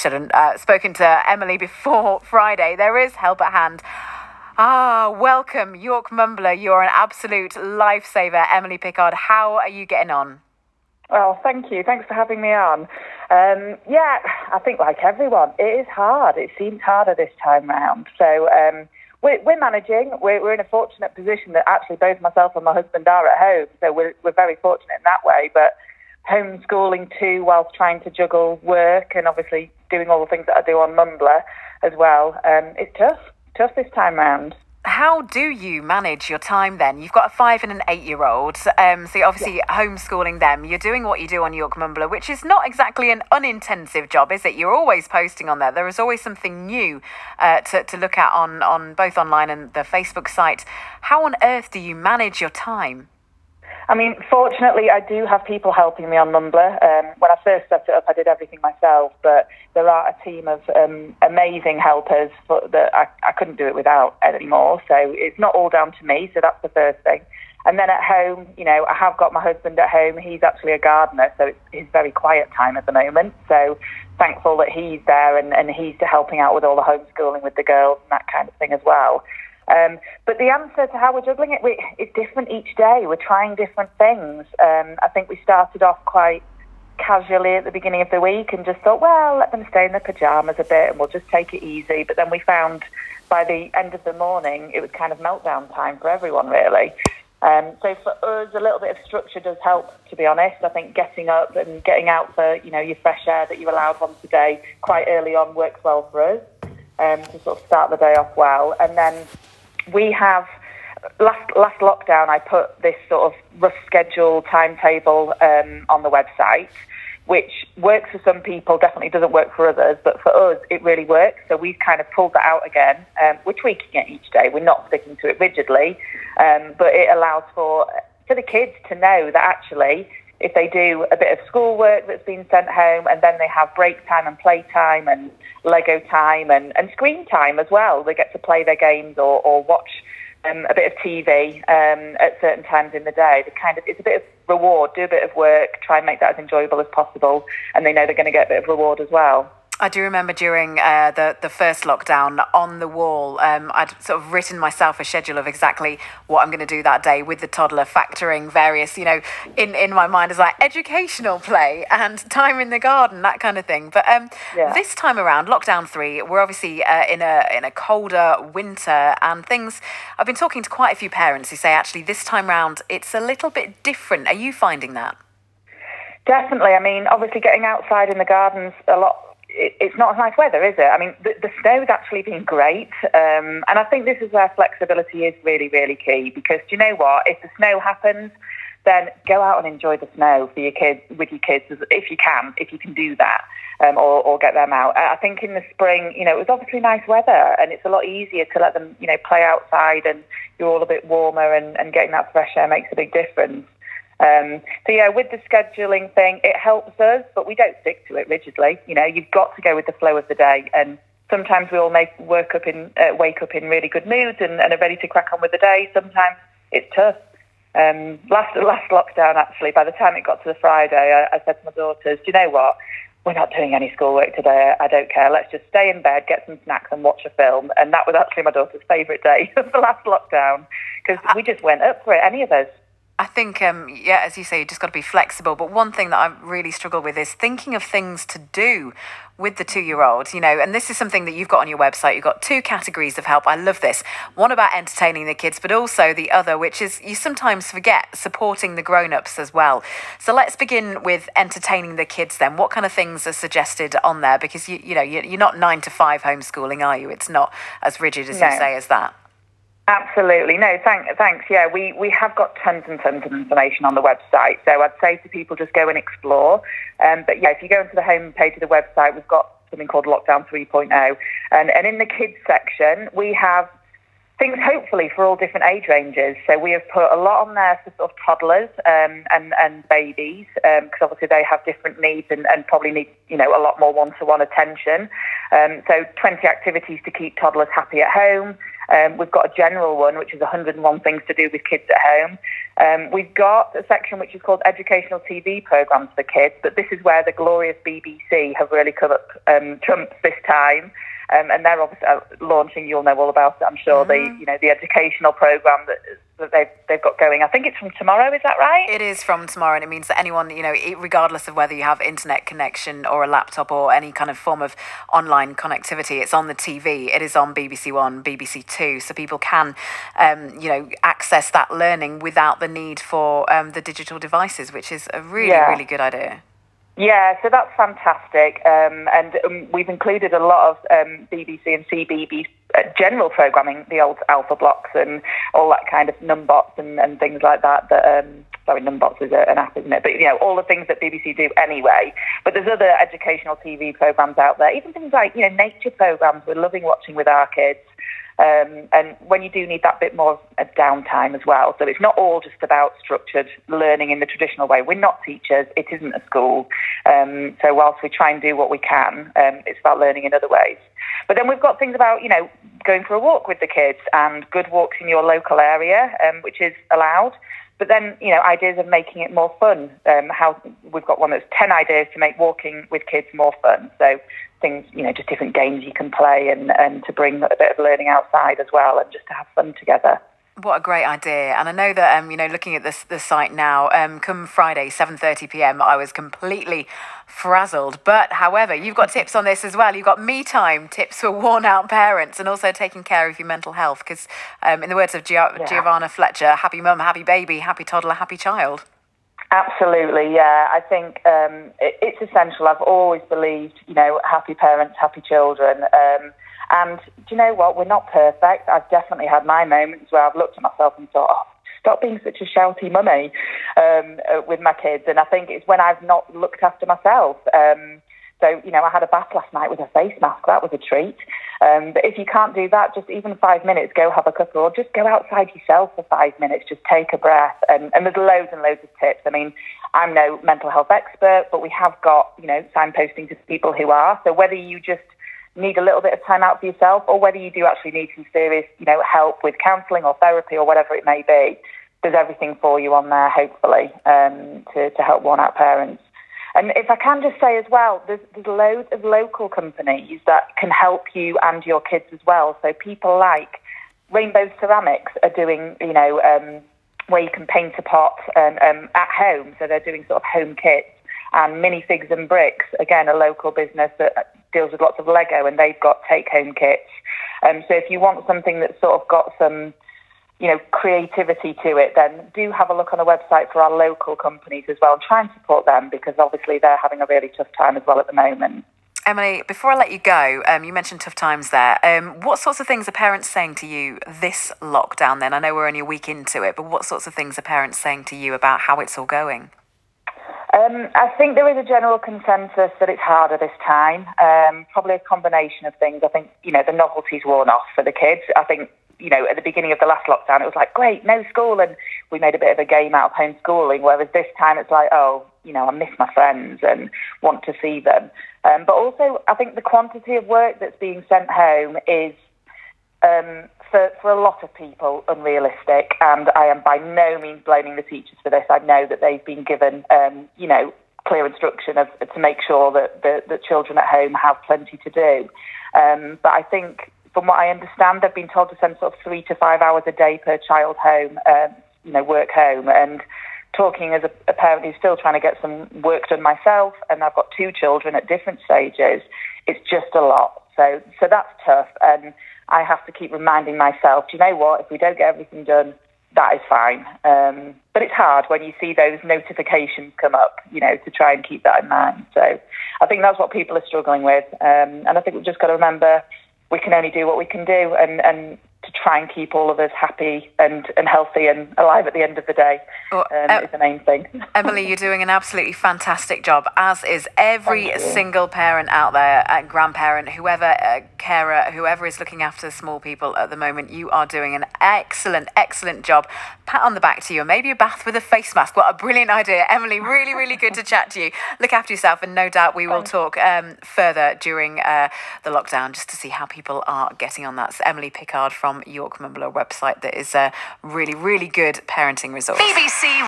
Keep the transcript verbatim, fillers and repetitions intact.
hadn't uh, spoken to Emily before Friday. There is help at hand. Ah, welcome, York Mumbler. You're an absolute lifesaver, Emily Pickard. How are you getting on? Well, thank you. Thanks for having me on. Um, yeah, I think like everyone, it is hard. It seems harder this time round. So um, we're, we're managing. We're, we're in a fortunate position that actually both myself and my husband are at home. So we're, we're very fortunate in that way. But homeschooling too, whilst trying to juggle work and obviously doing all the things that I do on Mumbler as well, um, it's tough. Tough this time round. How do you manage your time then? You've got a five and an eight-year-old, um, so you're obviously yeah. homeschooling them. You're doing what you do on York Mumbler, which is not exactly an unintensive job, is it? You're always posting on there. There is always something new uh, to, to look at on, on both online and the Facebook site. How on earth do you manage your time? I mean, fortunately, I do have people helping me on Mumbler. Um, when I first set it up, I did everything myself, but there are a team of um, amazing helpers for, that I, I couldn't do it without anymore. So it's not all down to me, so that's the first thing. And then at home, you know, I have got my husband at home. He's actually a gardener, so it's his very quiet time at the moment. So thankful that he's there and, and he's helping out with all the homeschooling with the girls and that kind of thing as well. Um, but the answer to how we're juggling it, we, it's different each day. We're trying different things. Um, I think we started off quite casually at the beginning of the week and just thought, well, let them stay in their pyjamas a bit and we'll just take it easy. But then we found by the end of the morning, it was kind of meltdown time for everyone, really. Um, so for us, a little bit of structure does help, to be honest. I think getting up and getting out for, you know, your fresh air that you're allowed once a day quite early on works well for us um, to sort of start the day off well. And then we have, last last lockdown, I put this sort of rough schedule timetable um, on the website, which works for some people, definitely doesn't work for others, but for us, it really works. So we've kind of pulled that out again. Um, we're tweaking it each day. We're not sticking to it rigidly, um, but it allows for, for the kids to know that actually, if they do a bit of schoolwork that's been sent home and then they have break time and play time and Lego time and, and screen time as well, they get to play their games or, or watch um, a bit of T V um, at certain times in the day. The kind of, it's a bit of reward, do a bit of work, try and make that as enjoyable as possible, and they know they're going to get a bit of reward as well. I do remember during uh, the, the first lockdown, on the wall, um, I'd sort of written myself a schedule of exactly what I'm going to do that day with the toddler, factoring various, you know, in, in my mind as like educational play and time in the garden, that kind of thing. But um, yeah. this time around, lockdown three, we're obviously uh, in a in a colder winter and things. I've been talking to quite a few parents who say actually this time round it's a little bit different. Are you finding that? Definitely. I mean, obviously getting outside in the gardens a lot. It's not nice weather, is it? I mean, the, the snow's actually been great. Um, and I think this is where flexibility is really, really key. Because do you know what? If the snow happens, then go out and enjoy the snow for your kids, with your kids, if you can, if you can do that, um, or, or get them out. I think in the spring, you know, it was obviously nice weather and it's a lot easier to let them, you know, play outside and you're all a bit warmer and, and getting that fresh air makes a big difference. Um, so, yeah, with the scheduling thing, it helps us, but we don't stick to it rigidly. You know, you've got to go with the flow of the day. And sometimes we all make work up in, uh, wake up in really good moods and, and are ready to crack on with the day. Sometimes it's tough. Um, last last lockdown, actually, by the time it got to the Friday, I, I said to my daughters, do you know what? We're not doing any schoolwork today. I don't care. Let's just stay in bed, get some snacks and watch a film. And that was actually my daughter's favourite day of the last lockdown because we just went up for it, any of us. I think, um, yeah, as you say, you just got to be flexible. But one thing that I really struggle with is thinking of things to do with the two-year-old, you know, and this is something that you've got on your website. You've got two categories of help. I love this. One about entertaining the kids, but also the other, which is you sometimes forget supporting the grown-ups as well. So let's begin with entertaining the kids then. What kind of things are suggested on there? Because, you, you know, you're not nine to five homeschooling, are you? It's not as rigid as no. you say as that. Absolutely. No, thank, thanks. Yeah, we, we have got tons and tons of information on the website. So I'd say to people, just go and explore. Um, but yeah, if you go into the home page of the website, we've got something called Lockdown three point oh. And, and in the kids section, we have things hopefully for all different age ranges. So we have put a lot on there for sort of toddlers um, and, and babies, because um, obviously they have different needs and, and probably need, you know, a lot more one-to-one attention. Um, so twenty activities to keep toddlers happy at home. Um, we've got a general one, which is one hundred and one things to do with kids at home. Um, we've got a section which is called Educational T V Programmes for Kids, but this is where the glorious B B C have really come up um, trumps this time. Um, and they're obviously launching, you'll know all about it, I'm sure, mm-hmm. the you know the educational programme that, that they've, they've got going. I think it's from tomorrow, is that right? It is from tomorrow, and it means that anyone, you know, regardless of whether you have internet connection or a laptop or any kind of form of online connectivity, it's on the T V. It is on B B C One, B B C Two, so people can, um, you know, access that learning without the need for um, the digital devices, which is a really, yeah. really good idea. Yeah, so that's fantastic, um, and um, we've included a lot of um, B B C and C B B uh, general programming, the old Alpha Blocks and all that kind of Numbots and, and things like that. That um, sorry, Numbots is a, an app, isn't it? But you know, all the things that B B C do anyway. But there's other educational T V programs out there, even things like you know nature programs. We're loving watching with our kids. Um, and when you do need that bit more of downtime as well. So it's not all just about structured learning in the traditional way. We're not teachers. It isn't a school. Um, so whilst we try and do what we can, um, it's about learning in other ways. But then we've got things about, you know, going for a walk with the kids and good walks in your local area, um, which is allowed. But then, you know, ideas of making it more fun. Um, how we've got one that's ten ideas to make walking with kids more fun. So things, you know, just different games you can play and, and to bring a bit of learning outside as well and just to have fun together. What a great idea. And I know that, um, you know, looking at this the site now, um, come Friday, seven thirty p.m, I was completely frazzled. But, however, you've got tips on this as well. You've got me time tips for worn-out parents and also taking care of your mental health. Because, um, in the words of Gio- yeah. Giovanna Fletcher, happy mum, happy baby, happy toddler, happy child. Absolutely, yeah. I think um, it, it's essential. I've always believed, you know, happy parents, happy children. Um, and do you know what? We're not perfect. I've definitely had my moments where I've looked at myself and thought, oh, stop being such a shouty mummy um, uh, with my kids. And I think it's when I've not looked after myself. Um, so, you know, I had a bath last night with a face mask. That was a treat. Um, but if you can't do that, just even five minutes, go have a cuppa or just go outside yourself for five minutes, just take a breath. And, and there's loads and loads of tips. I mean, I'm no mental health expert, but we have got, you know, signposting to people who are. So whether you just need a little bit of time out for yourself or whether you do actually need some serious, you know, help with counselling or therapy or whatever it may be, there's everything for you on there, hopefully, um, to, to help worn-out parents. And if I can just say as well, there's, there's loads of local companies that can help you and your kids as well. So people like Rainbow Ceramics are doing, you know, um, where you can paint a pot um, um, at home. So they're doing sort of home kits. And Minifigs and Bricks, again, a local business that deals with lots of Lego, and they've got take-home kits. Um, so if you want something that's sort of got some, you know, creativity to it, then do have a look on the website for our local companies as well and try and support them because obviously they're having a really tough time as well at the moment. Emily, before I let you go, um, you mentioned tough times there. Um, what sorts of things are parents saying to you this lockdown then? I know we're only a week into it, but what sorts of things are parents saying to you about how it's all going? Um, I think there is a general consensus that it's harder this time. Um, probably a combination of things. I think, you know, the novelty's worn off for the kids. I think, you know, at the beginning of the last lockdown, it was like, great, no school. And we made a bit of a game out of homeschooling, whereas this time it's like, oh, you know, I miss my friends and want to see them. Um, but also, I think the quantity of work that's being sent home is, um, for, for a lot of people, unrealistic. And I am by no means blaming the teachers for this. I know that they've been given, um, you know, clear instruction of, to make sure that the, the children at home have plenty to do. Um, but I think, from what I understand, they've been told to send sort of three to five hours a day per child home, um, you know, work home. And talking as a, a parent who's still trying to get some work done myself, and I've got two children at different stages, it's just a lot. So, so that's tough. And I have to keep reminding myself, do you know what? If we don't get everything done, that is fine. Um, but it's hard when you see those notifications come up, you know, to try and keep that in mind. So I think that's what people are struggling with. Um, and I think we've just got to remember we can only do what we can do and, and to try and keep all of us happy and, and healthy and alive at the end of the day well, um, uh, is the main thing. Emily, you're doing an absolutely fantastic job, as is every single parent out there, uh, grandparent, whoever, uh, carer, whoever is looking after small people at the moment. You are doing an excellent, excellent job. Pat on the back to you, and maybe a bath with a face mask. What a brilliant idea. Emily, really, really good to chat to you. Look after yourself, and no doubt we will talk um, further during uh, the lockdown just to see how people are getting on. That's Emily Pickard from from York Mumbler website that is a really, really good parenting resource. B B C